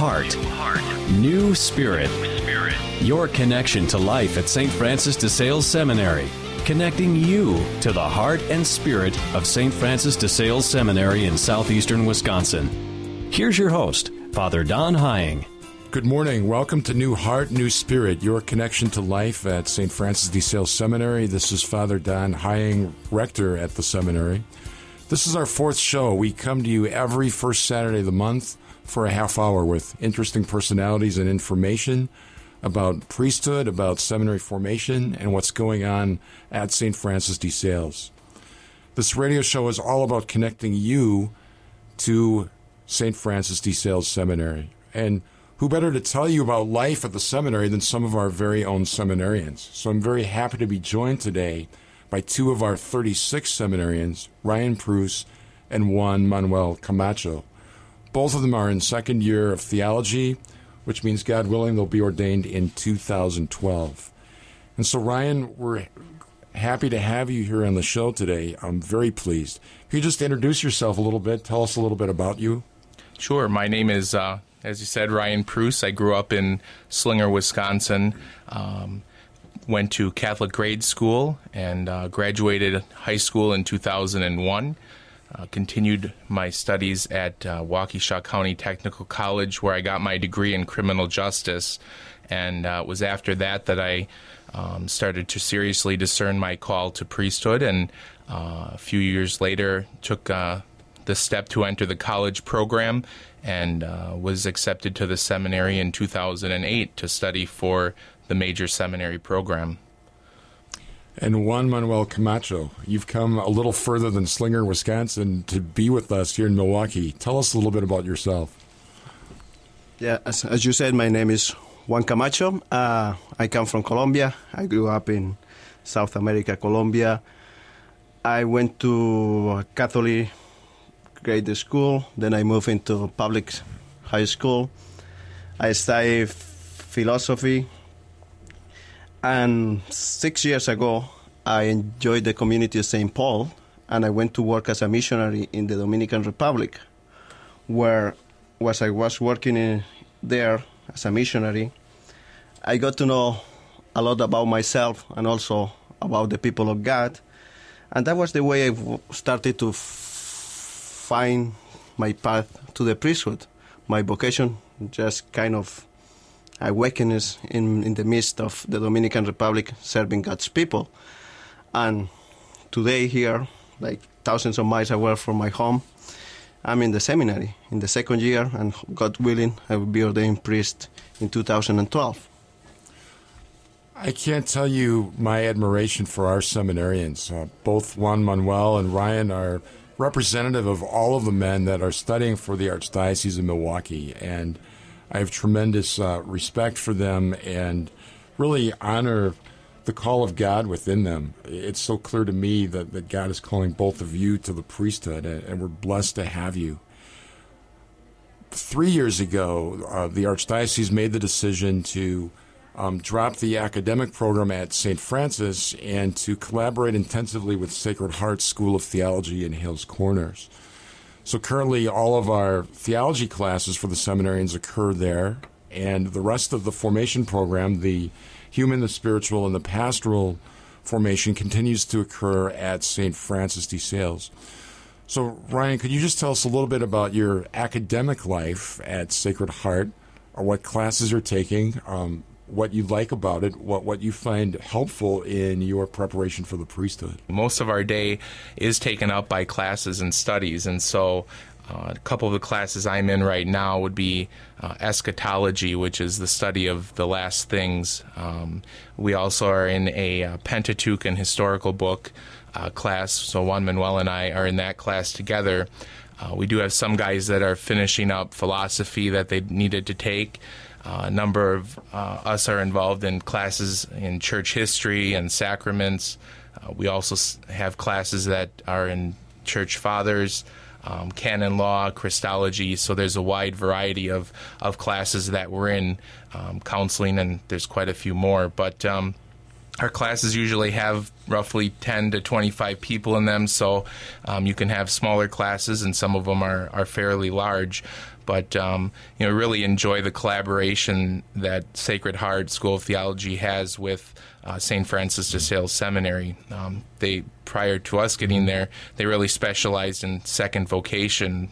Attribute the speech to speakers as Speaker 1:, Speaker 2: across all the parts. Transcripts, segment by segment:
Speaker 1: heart, new spirit. Your connection to life at St. Francis de Sales Seminary, connecting you to the heart and spirit of St. Francis de Sales Seminary in southeastern Wisconsin. Here's your host, Father Don Hying.
Speaker 2: Good morning. Welcome to New Heart, New Spirit, your connection to life at St. Francis de Sales Seminary. This is Father Don Hying, rector at the seminary. This is our fourth show. We come to you every first Saturday of the month for a half hour with interesting personalities and information about priesthood, about seminary formation, and what's going on at St. Francis de Sales. This radio show is all about connecting you to St. Francis de Sales Seminary. And who better to tell you about life at the seminary than some of our very own seminarians? So I'm very happy to be joined today by two of our 36 seminarians, Ryan Prus and Juan Manuel Camacho. Both of them are in second year of theology, which means, God willing, they'll be ordained in 2012. And so, Ryan, we're happy to have you here on the show today. I'm very pleased. Can you just introduce yourself a little bit? Tell us a little bit about you.
Speaker 3: Sure. My name is, as you said, Ryan Prus. I grew up in Slinger, Wisconsin, went to Catholic grade school, and graduated high school in 2001. Continued my studies at Waukesha County Technical College, where I got my degree in criminal justice. And it was after that that I started to seriously discern my call to priesthood, and a few years later took the step to enter the college program, and was accepted to the seminary in 2008 to study for the major seminary program.
Speaker 2: And Juan Manuel Camacho, you've come a little further than Slinger, Wisconsin, to be with us here in Milwaukee. Tell us a little bit about yourself.
Speaker 4: Yeah, as you said, my name is Juan Camacho. I come from Colombia. I grew up in South America, Colombia. I went to a Catholic grade school. Then I moved into public high school. I studied philosophy. And 6 years ago, I enjoyed the community of St. Paul, and I went to work as a missionary in the Dominican Republic, where as I was working there as a missionary, I got to know a lot about myself and also about the people of God. And that was the way I started to find my path to the priesthood. My vocation just kind of awakeness in the midst of the Dominican Republic serving God's people. And today here, like thousands of miles away from my home, I'm in the seminary in the second year, and God willing, I will be ordained priest in 2012.
Speaker 2: I can't tell you my admiration for our seminarians. Both Juan Manuel and Ryan are representative of all of the men that are studying for the Archdiocese of Milwaukee, and I have tremendous respect for them and really honor the call of God within them. It's so clear to me that God is calling both of you to the priesthood, and we're blessed to have you. 3 years ago, the Archdiocese made the decision to drop the academic program at St. Francis and to collaborate intensively with Sacred Heart School of Theology in Hales Corners. So currently all of our theology classes for the seminarians occur there, and the rest of the formation program, the human, the spiritual, and the pastoral formation, continues to occur at St. Francis de Sales. So Ryan, could you just tell us a little bit about your academic life at Sacred Heart, or what classes you're taking, what you like about it, what you find helpful in your preparation for the priesthood?
Speaker 3: Most of our day is taken up by classes and studies, and so a couple of the classes I'm in right now would be eschatology, which is the study of the last things. We also are in a Pentateuch and historical book class, so Juan Manuel and I are in that class together. We do have some guys that are finishing up philosophy that they needed to take. A number of us are involved in classes in church history and sacraments. We also have classes that are in church fathers, canon law, Christology. So there's a wide variety of classes that we're in, counseling, and there's quite a few more. But Our classes usually have roughly 10 to 25 people in them, so you can have smaller classes, and some of them are fairly large. But really enjoy the collaboration that Sacred Heart School of Theology has with St. Francis de Sales Seminary. They, prior to us getting there, they really specialized in second vocation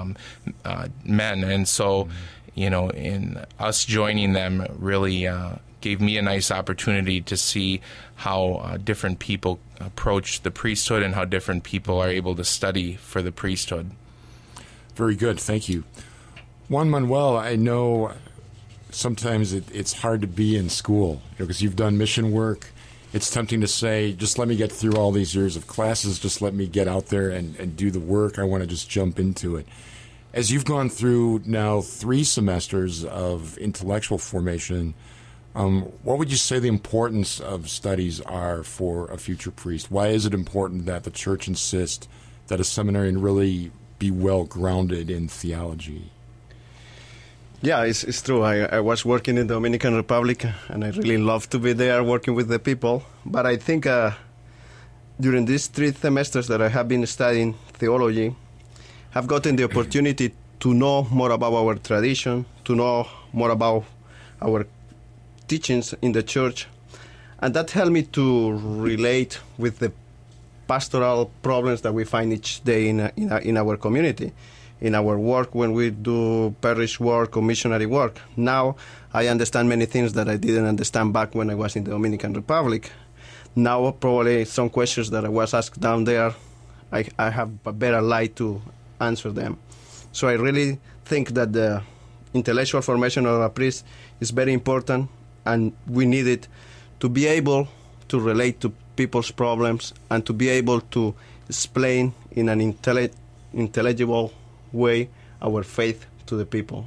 Speaker 3: men, and so in us joining them really gave me a nice opportunity to see how different people approach the priesthood and how different people are able to study for the priesthood.
Speaker 2: Very good, thank you. Juan Manuel, I know sometimes it's hard to be in school because you've done mission work. It's tempting to say, just let me get through all these years of classes, just let me get out there and do the work. I want to just jump into it. As you've gone through now 3 semesters of intellectual formation, what would you say the importance of studies are for a future priest? Why is it important that the Church insists that a seminarian really be well grounded in theology?
Speaker 4: Yeah, it's true. I was working in the Dominican Republic, and I really love to be there working with the people. But I think during these 3 semesters that I have been studying theology, I've gotten the opportunity to know more about our tradition, to know more about our teachings in the church, and that helped me to relate with the pastoral problems that we find each day in our community, in our work when we do parish work or missionary work. Now I understand many things that I didn't understand back when I was in the Dominican Republic. Now probably some questions that I was asked down there, I have a better light to answer them. So I really think that the intellectual formation of a priest is very important, and we need it to be able to relate to people's problems and to be able to explain in an intelligible way our faith to the people.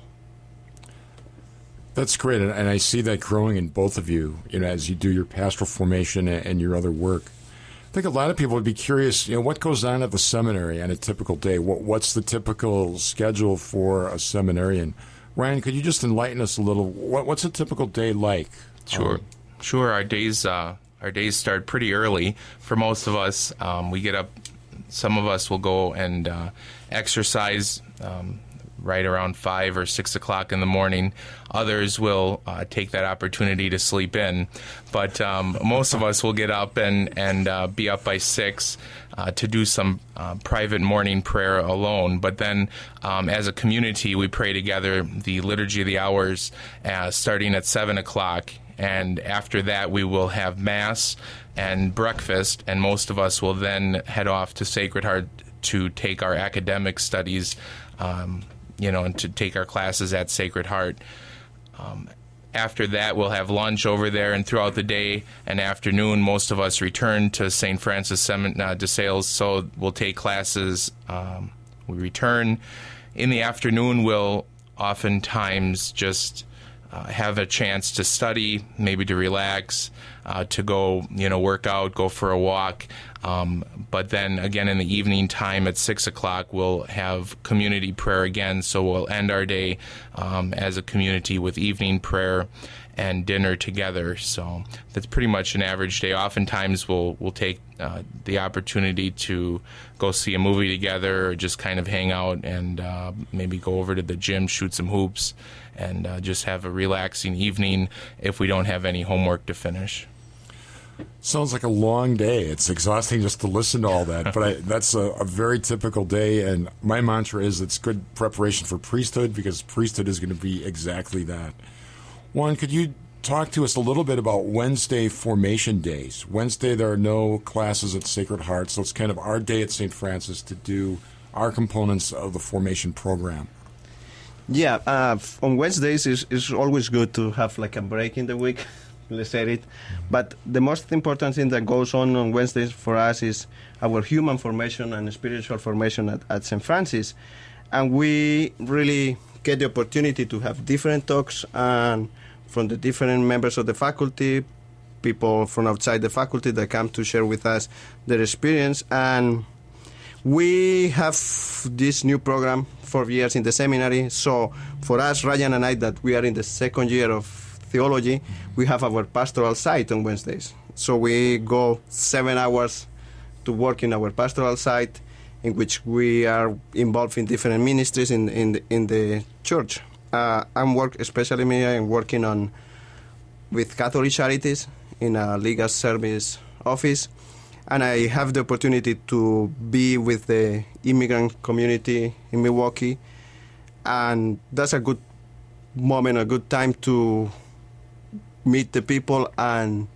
Speaker 2: That's great, and I see that growing in both of you, as you do your pastoral formation and your other work. I think a lot of people would be curious, what goes on at the seminary on a typical day? What's the typical schedule for a seminarian? Ryan, could you just enlighten us a little? What's a typical day like?
Speaker 3: Sure. Our days start pretty early. For most of us, we get up. Some of us will go and exercise right around 5 or 6 o'clock in the morning. Others will take that opportunity to sleep in. But most of us will get up and be up by 6 to do some private morning prayer alone. But then as a community, we pray together the Liturgy of the Hours starting at 7 o'clock. And after that, we will have Mass and breakfast, and most of us will then head off to Sacred Heart to take our academic studies, and to take our classes at Sacred Heart. After that, we'll have lunch over there, and throughout the day and afternoon, most of us return to St. Francis de Sales, so we'll take classes. We return. In the afternoon, we'll oftentimes just have a chance to study, maybe to relax, to go, work out, go for a walk. But then again in the evening time at 6 o'clock, we'll have community prayer again. So we'll end our day as a community with evening prayer and dinner together. So that's pretty much an average day. Oftentimes we'll take the opportunity to go see a movie together, or just kind of hang out and maybe go over to the gym, shoot some hoops, and just have a relaxing evening if we don't have any homework to finish.
Speaker 2: Sounds like a long day. It's exhausting just to listen to all that, but that's a very typical day, and my mantra is it's good preparation for priesthood, because priesthood is going to be exactly that. Juan, could you talk to us a little bit about Wednesday formation days? Wednesday, there are no classes at Sacred Heart, so it's kind of our day at St. Francis to do our components of the formation program.
Speaker 4: Yeah, on Wednesdays, it's always good to have like a break in the week, let's say it. But the most important thing that goes on Wednesdays for us is our human formation and spiritual formation at St. Francis. And we really get the opportunity to have different talks and from the different members of the faculty, people from outside the faculty that come to share with us their experience. And we have this new program, 4 years in the seminary. So for us, Ryan and I, that we are in the second year of theology, we have our pastoral site on Wednesdays. So we go 7 hours to work in our pastoral site, in which we are involved in different ministries in the church. I'm working with Catholic Charities in a legal service office, and I have the opportunity to be with the immigrant community in Milwaukee, and that's a good moment, a good time to meet the people and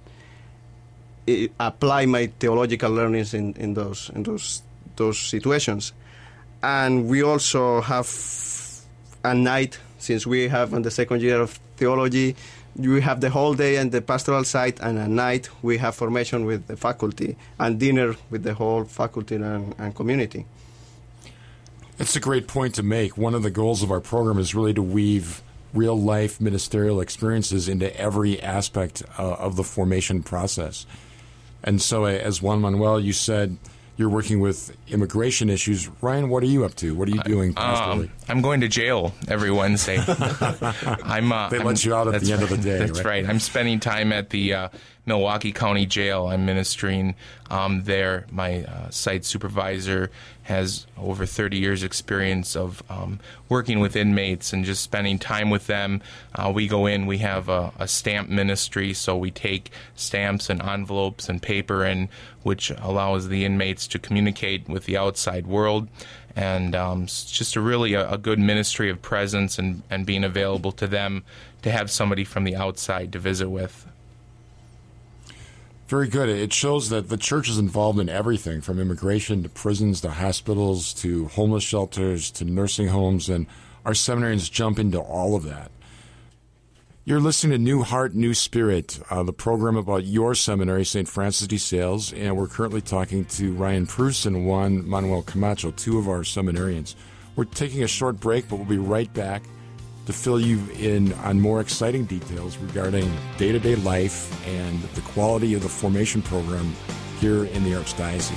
Speaker 4: apply my theological learnings in those situations. And we also have a night, since we have on the second year of theology, we have the whole day and the pastoral site, and at night we have formation with the faculty and dinner with the whole faculty and community.
Speaker 2: It's a great point to make. One of the goals of our program is really to weave real-life ministerial experiences into every aspect of the formation process. And so, as Juan Manuel, you said you're working with immigration issues. Ryan, what are you up to? What are you doing pastorally?
Speaker 3: I'm going to jail every Wednesday.
Speaker 2: They let you out at the end of the day.
Speaker 3: That's right. I'm spending time at the Milwaukee County Jail. I'm ministering there. My site supervisor has over 30 years' experience of working with inmates and just spending time with them. We go in, we have a stamp ministry, so we take stamps and envelopes and paper in, which allows the inmates to communicate with the outside world. And it's just a good ministry of presence and being available to them to have somebody from the outside to visit with.
Speaker 2: Very good. It shows that the church is involved in everything, from immigration to prisons to hospitals to homeless shelters to nursing homes, and our seminarians jump into all of that. You're listening to New Heart, New Spirit, the program about your seminary, St. Francis de Sales, and we're currently talking to Ryan Preuss and Juan Manuel Camacho, two of our seminarians. We're taking a short break, but we'll be right back to fill you in on more exciting details regarding day-to-day life and the quality of the formation program here in the Archdiocese.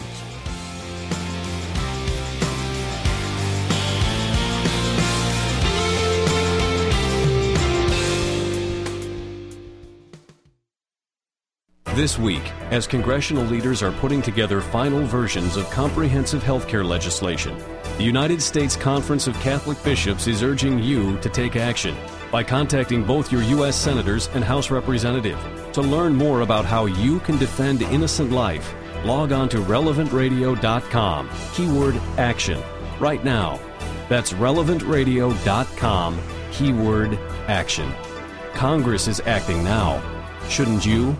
Speaker 1: This week, as congressional leaders are putting together final versions of comprehensive healthcare legislation, the United States Conference of Catholic Bishops is urging you to take action by contacting both your U.S. Senators and House Representative. To learn more about how you can defend innocent life, log on to relevantradio.com, keyword action, right now. That's relevantradio.com, keyword action. Congress is acting now. Shouldn't you?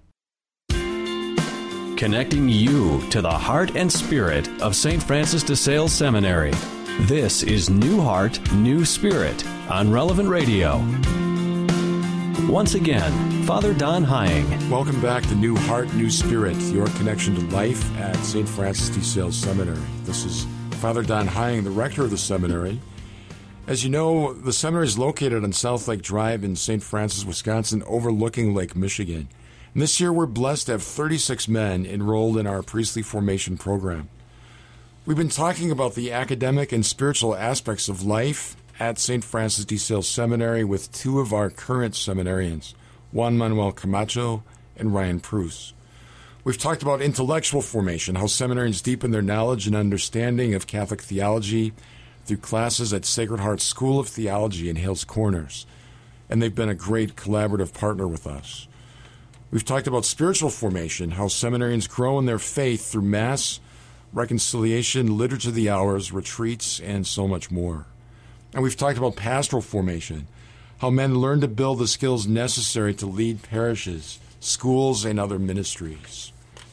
Speaker 1: Connecting you to the heart and spirit of St. Francis de Sales Seminary. This is New Heart, New Spirit on Relevant Radio. Once again, Father Don Hying.
Speaker 2: Welcome back to New Heart, New Spirit, your connection to life at St. Francis de Sales Seminary. This is Father Don Hying, the rector of the seminary. As you know, the seminary is located on South Lake Drive in St. Francis, Wisconsin, overlooking Lake Michigan. And this year, we're blessed to have 36 men enrolled in our priestly formation program. We've been talking about the academic and spiritual aspects of life at St. Francis de Sales Seminary with two of our current seminarians, Juan Manuel Camacho and Ryan Preuss. We've talked about intellectual formation, how seminarians deepen their knowledge and understanding of Catholic theology through classes at Sacred Heart School of Theology in Hales Corners. And they've been a great collaborative partner with us. We've talked about spiritual formation, how seminarians grow in their faith through Mass, reconciliation, liturgy of the hours, retreats, and so much more. And we've talked about pastoral formation, how men learn to build the skills necessary to lead parishes, schools, and other ministries.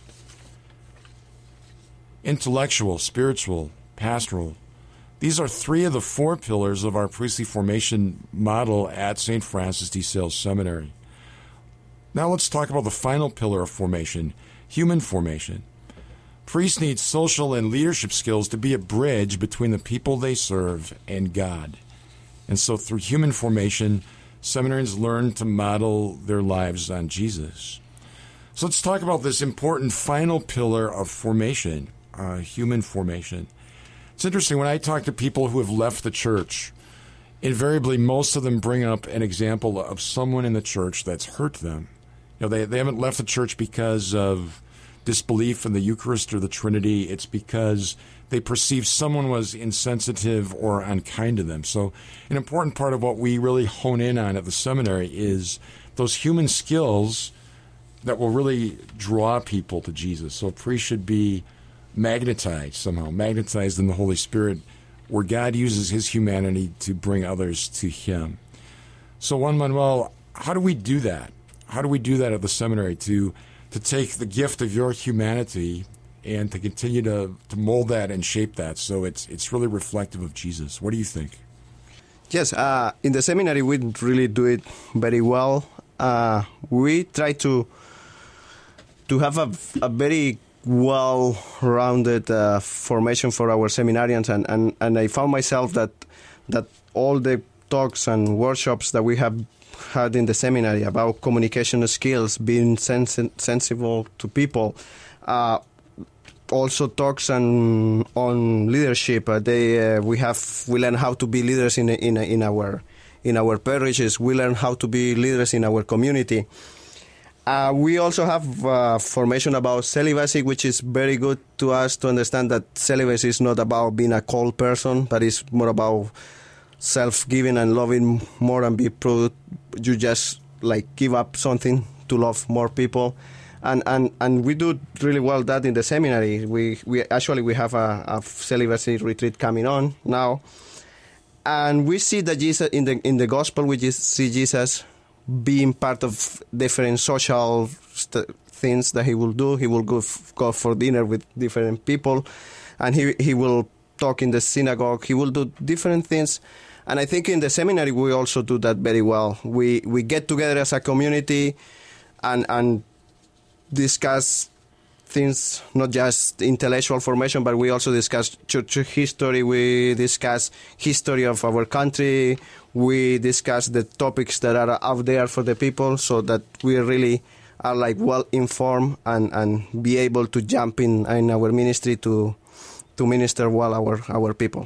Speaker 2: Intellectual, spiritual, pastoral. These are three of the four pillars of our priestly formation model at St. Francis de Sales Seminary. Now let's talk about the final pillar of formation, human formation. Priests need social and leadership skills to be a bridge between the people they serve and God. And so through human formation, seminarians learn to model their lives on Jesus. So let's talk about this important final pillar of formation, human formation. It's interesting, when I talk to people who have left the church, invariably most of them bring up an example of someone in the church that's hurt them. they haven't left the church because of disbelief in the Eucharist or the Trinity. It's because they perceived someone was insensitive or unkind to them. So an important part of what we really hone in on at the seminary is those human skills that will really draw people to Jesus. So a priest should be magnetized somehow, magnetized in the Holy Spirit, where God uses his humanity to bring others to him. So Juan Manuel, how do we do that? How do we do that at the seminary to take the gift of your humanity and to continue to mold that and shape that so it's really reflective of Jesus? What do you think?
Speaker 4: Yes, in the seminary we really do it very well. We try to have a very well-rounded formation for our seminarians, and I found myself that all the talks and workshops that we have had in the seminary about communication skills, being sensible to people, also talks on leadership. We learn how to be leaders in our parishes. We learn how to be leaders in our community. We also have formation about celibacy, which is very good to us to understand that celibacy is not about being a cold person, but it's more about self-giving and loving more and be proud. You just give up something to love more people. And we do really well that in the seminary. We have a celibacy retreat coming on now, and we see that Jesus in the gospel we just see Jesus being part of different social things that he will do. He will go for dinner with different people, and he will talk in the synagogue. He will do different things. And I think in the seminary we also do that very well. We get together as a community and discuss things, not just intellectual formation, but we also discuss church history. We discuss history of our country. We discuss the topics that are out there for the people, so that we really are well informed and be able to jump in our ministry to minister well our people.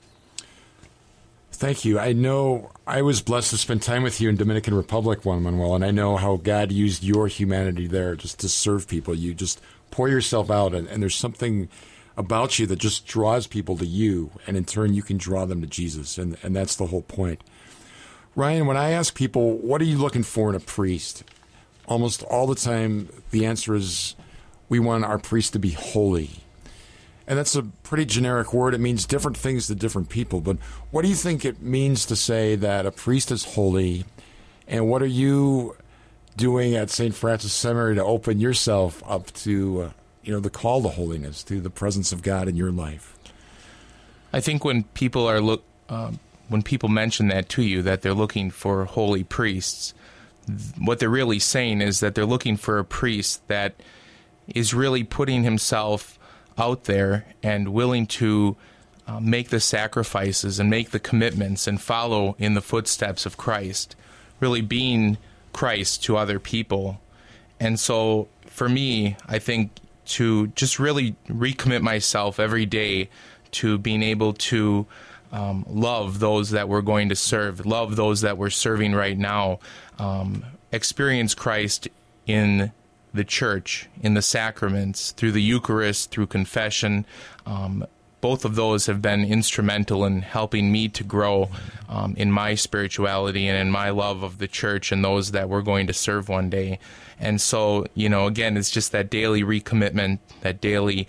Speaker 2: Thank you. I know I was blessed to spend time with you in Dominican Republic, Juan Manuel, and I know how God used your humanity there just to serve people. You just pour yourself out, and there's something about you that just draws people to you, and in turn you can draw them to Jesus, and that's the whole point. Ryan, when I ask people, what are you looking for in a priest? Almost all the time the answer is, we want our priest to be holy. And that's a pretty generic word. It means different things to different people. But what do you think it means to say that a priest is holy? And what are you doing at St. Francis Seminary to open yourself up to, the call to holiness, to the presence of God in your life?
Speaker 3: I think when people when people mention that to you, that they're looking for holy priests, what they're really saying is that they're looking for a priest that is really putting himself out there and willing to make the sacrifices and make the commitments and follow in the footsteps of Christ, really being Christ to other people. And so for me, I think to just really recommit myself every day to being able to love those that we're going to serve, love those that we're serving right now, experience Christ in the church, in the sacraments, through the Eucharist, through confession. Both of those have been instrumental in helping me to grow in my spirituality and in my love of the church and those that we're going to serve one day. And so, again, it's just that daily recommitment, that daily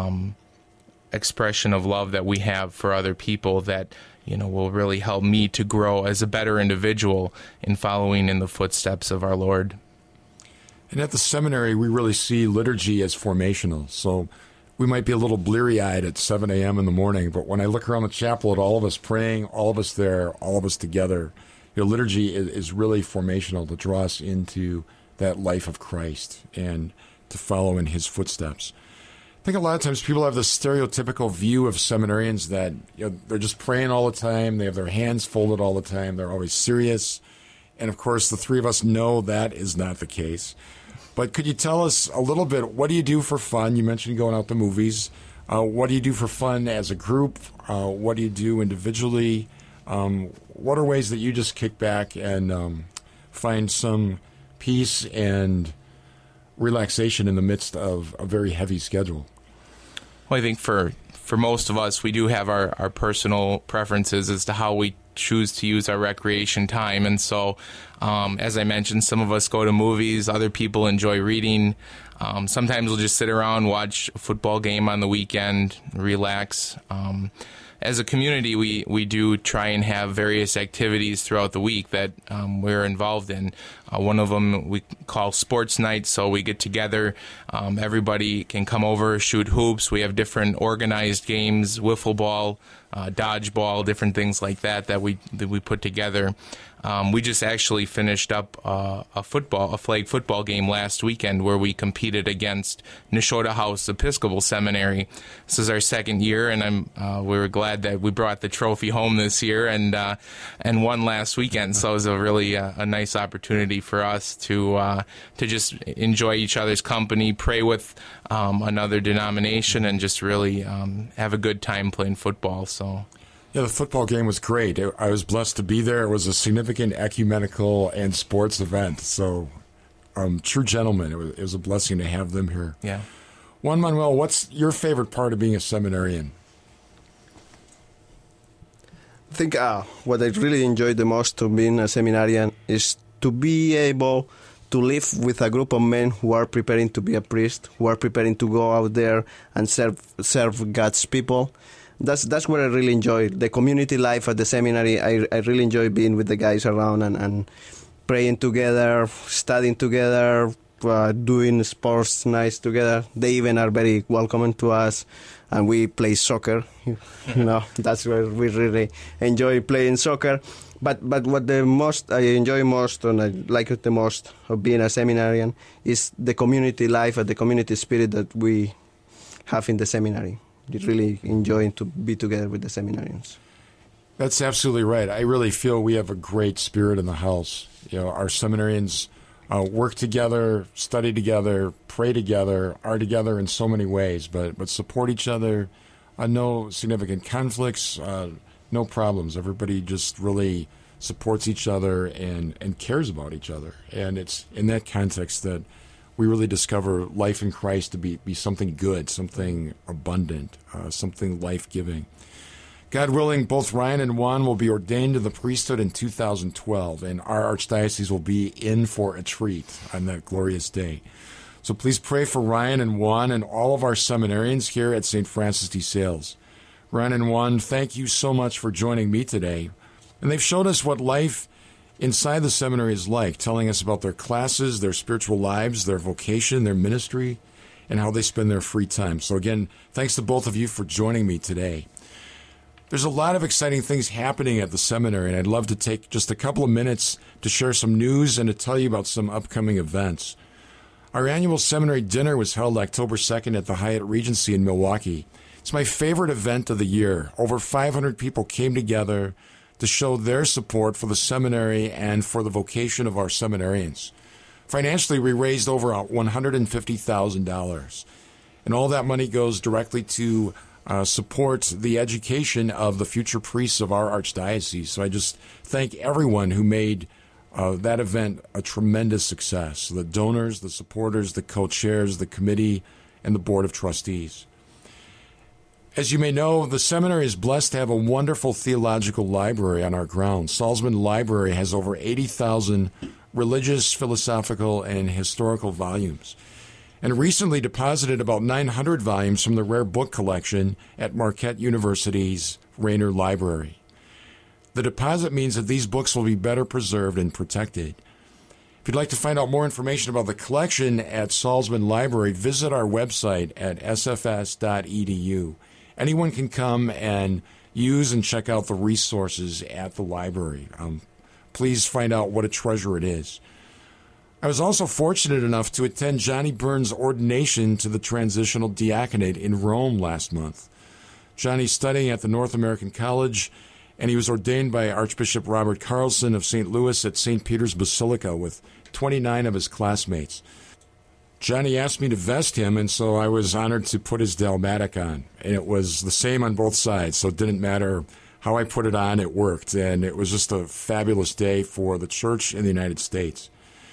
Speaker 3: expression of love that we have for other people that, will really help me to grow as a better individual in following in the footsteps of our Lord.
Speaker 2: And at the seminary, we really see liturgy as formational. So we might be a little bleary-eyed at 7 a.m. in the morning, but when I look around the chapel at all of us praying, all of us there, all of us together, liturgy is really formational to draw us into that life of Christ and to follow in his footsteps. I think a lot of times people have this stereotypical view of seminarians that they're just praying all the time, they have their hands folded all the time, they're always serious. And, of course, the three of us know that is not the case. But could you tell us a little bit, what do you do for fun? You mentioned going out to movies. What do you do for fun as a group? What do you do individually? What are ways that you just kick back and find some peace and relaxation in the midst of a very heavy schedule?
Speaker 3: Well, I think for most of us, we do have our personal preferences as to how we choose to use our recreation time. And so, as I mentioned, some of us go to movies, other people enjoy reading. Sometimes we'll just sit around, watch a football game on the weekend, relax. As a community, we do try and have various activities throughout the week that we're involved in. One of them we call sports night, so we get together. Everybody can come over, shoot hoops. We have different organized games, wiffle ball, dodgeball, different things like that we put together. We just actually finished up a flag football game last weekend where we competed against Nashotah House Episcopal Seminary. This is our second year, and we were glad that we brought the trophy home this year and won last weekend. So it was a really a nice opportunity for us to just enjoy each other's company, pray with another denomination, and just really have a good time playing football. So.
Speaker 2: Yeah, the football game was great. I was blessed to be there. It was a significant ecumenical and sports event. So, true gentlemen. It was a blessing to have them here.
Speaker 3: Yeah.
Speaker 2: Juan Manuel, what's your favorite part of being a seminarian?
Speaker 4: I think what I really enjoy the most of being a seminarian is to be able to live with a group of men who are preparing to be a priest, who are preparing to go out there and serve God's people. That's what I really enjoy. The community life at the seminary, I really enjoy being with the guys around and praying together, studying together, doing sports nights together. They even are very welcoming to us, and we play soccer. That's where we really enjoy playing soccer. But what the most I enjoy most and I like it the most of being a seminarian is the community life and the community spirit that we have in the seminary. Really enjoying to be together with the seminarians.
Speaker 2: That's absolutely right. I really feel we have a great spirit in the house. Our seminarians work together, study together, pray together, are together in so many ways, but support each other. No significant conflicts, no problems. Everybody just really supports each other and cares about each other. And it's in that context that we really discover life in Christ to be something good, something abundant, something life-giving. God willing, both Ryan and Juan will be ordained to the priesthood in 2012, and our archdiocese will be in for a treat on that glorious day. So please pray for Ryan and Juan and all of our seminarians here at St. Francis de Sales. Ryan and Juan, thank you so much for joining me today. And they've showed us what life inside the seminary is like, telling us about their classes, their spiritual lives, their vocation, their ministry, and how they spend their free time. So again, thanks to both of you for joining me today. There's a lot of exciting things happening at the seminary, and I'd love to take just a couple of minutes to share some news and to tell you about some upcoming events. Our annual seminary dinner was held October 2nd at the Hyatt Regency in Milwaukee. It's my favorite event of the year. Over 500 people came together to show their support for the seminary and for the vocation of our seminarians. Financially, we raised over $150,000. And all that money goes directly to support the education of the future priests of our archdiocese. So I just thank everyone who made that event a tremendous success. The donors, the supporters, the co-chairs, the committee, and the board of trustees. As you may know, the seminary is blessed to have a wonderful theological library on our grounds. Salzman Library has over 80,000 religious, philosophical, and historical volumes, and recently deposited about 900 volumes from the rare book collection at Marquette University's Rainer Library. The deposit means that these books will be better preserved and protected. If you'd like to find out more information about the collection at Salzman Library, visit our website at sfs.edu. Anyone can come and use and check out the resources at the library. Please find out what a treasure it is. I was also fortunate enough to attend Johnny Burns' ordination to the transitional diaconate in Rome last month. Johnny's studying at the North American College, and he was ordained by Archbishop Robert Carlson of St. Louis at St. Peter's Basilica with 29 of his classmates. Johnny asked me to vest him, and so I was honored to put his dalmatic on. And it was the same on both sides, so it didn't matter how I put it on, it worked. And it was just a fabulous day for the church in the United States.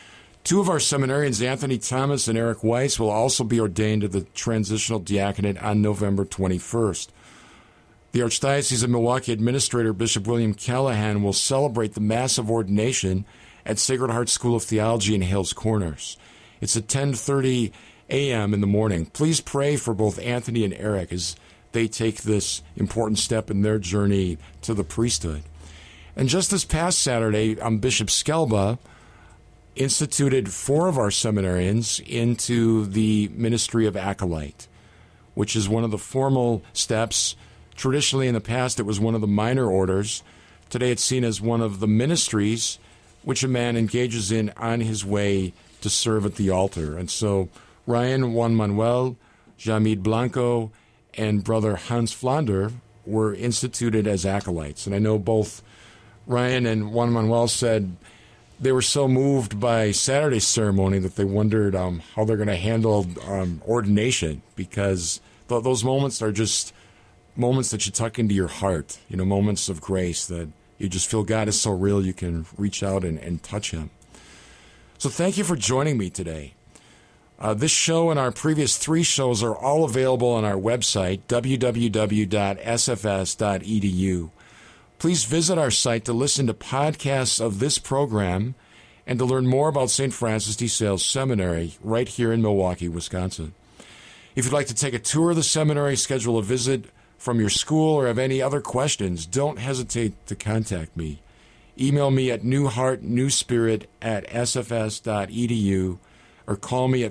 Speaker 2: Two of our seminarians, Anthony Thomas and Eric Weiss, will also be ordained to the transitional diaconate on November 21st. The Archdiocese of Milwaukee Administrator Bishop William Callahan will celebrate the massive ordination at Sacred Heart School of Theology in Hales Corners. It's at 10:30 a.m. in the morning. Please pray for both Anthony and Eric as they take this important step in their journey to the priesthood. And just this past Saturday, Bishop Skelba instituted 4 of our seminarians into the ministry of acolyte, which is one of the formal steps. Traditionally, in the past, it was one of the minor orders. Today, it's seen as one of the ministries which a man engages in on his way to serve at the altar. And so Ryan, Juan Manuel, Jamid Blanco, and Brother Hans Flander were instituted as acolytes. And I know both Ryan and Juan Manuel said they were so moved by Saturday's ceremony that they wondered how they're going to handle ordination, because those moments are just moments that you tuck into your heart, moments of grace that you just feel God is so real you can reach out and touch him. So thank you for joining me today. This show and our previous 3 shows are all available on our website, www.sfs.edu. Please visit our site to listen to podcasts of this program and to learn more about St. Francis de Sales Seminary right here in Milwaukee, Wisconsin. If you'd like to take a tour of the seminary, schedule a visit from your school, or have any other questions, don't hesitate to contact me. Email me at newheartnewspirit@sfs.edu or call me at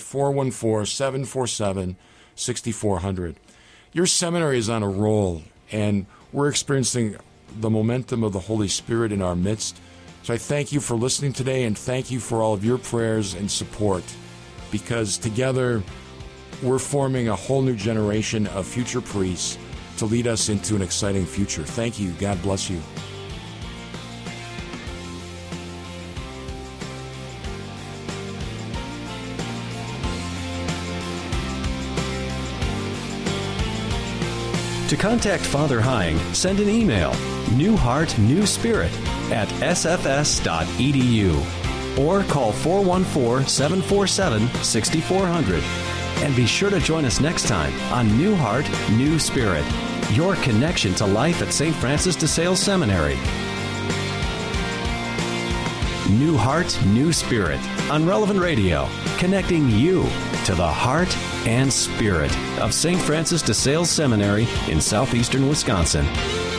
Speaker 2: 414-747-6400. Your seminary is on a roll, and we're experiencing the momentum of the Holy Spirit in our midst. So I thank you for listening today, and thank you for all of your prayers and support, because together we're forming a whole new generation of future priests to lead us into an exciting future. Thank you. God bless you.
Speaker 1: To contact Father Hying, send an email, newheartnewspirit@sfs.edu, or call 414-747-6400. And be sure to join us next time on New Heart, New Spirit, your connection to life at St. Francis de Sales Seminary. New Heart, New Spirit on Relevant Radio, connecting you to the heart and spirit of St. Francis de Sales Seminary in southeastern Wisconsin.